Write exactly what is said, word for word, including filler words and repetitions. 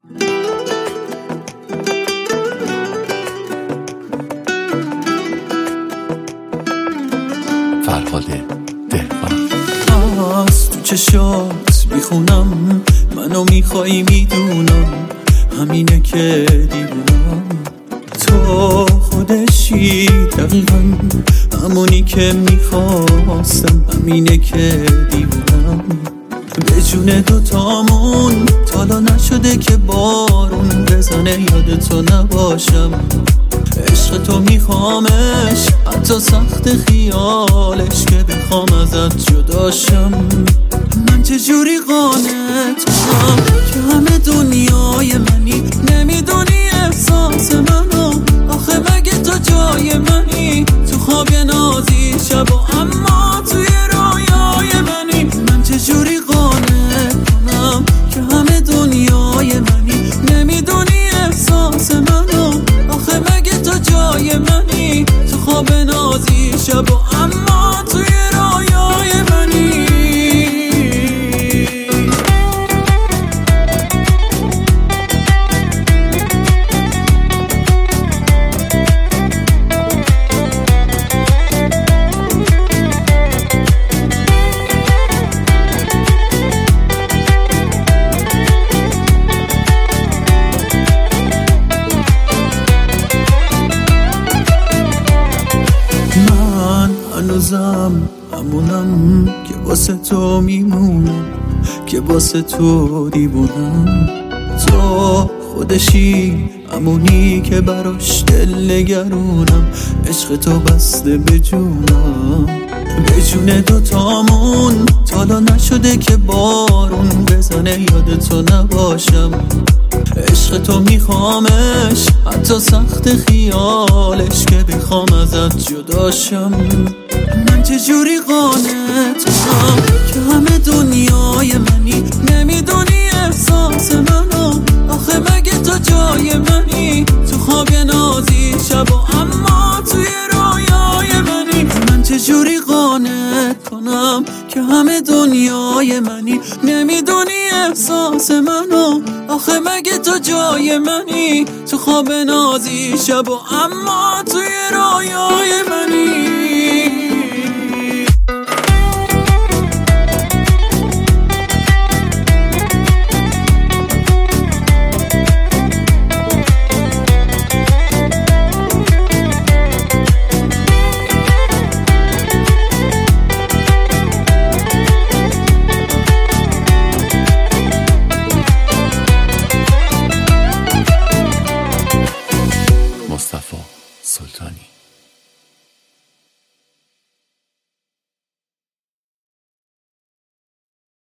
فرهاد دهقان. از تو چشات میخونم منو میخوایی میدونم، همینه که دیوونم. تو خودشی دقیقا همونی که میخواستم، همینه که دیوونم. به جون دوتامون تالا نشده که بارون بزنه یادتو نباشم. عشق تو میخوامش حتی سخت خیالش که بخوام ازت جداشم. من چجوری قانعت کنم که همه دنیای منی، نمیدونی احساس منو. آخه مگه تو جای منی، تو خواب نازی شب و اما توی رویای منی. من چجوری قانعت کنم که همه دنیای منی، نمیدونی احساس منو. آخه مگه تو جای منی، تو خواب نازی شب و اما توی رویای منی. هنوزم همونم که واسه تو میمونم، که واسه تو دیوونم. تو خودشی همونی که براش دل نگرونم، عشق تو بسته به جونم. به جون دوتامون تالا نشده که بارون بزنه یادتو نباشم. عشق تو میخوامش حتی سخت خیالش که بخوام ازت جداشم. من چجوری قانعت کنم که همه دنیای منی، نمیدونی احساس منو. آخه مگه تو جای منی، تو خواب نازی شب و اما توی رویای منی. من چجوری قانعت کنم که همه دنیای منی، نمیدونی احساس منو. آخه مگه تو جای منی، تو خواب نازی شب و اما توی رویای منی.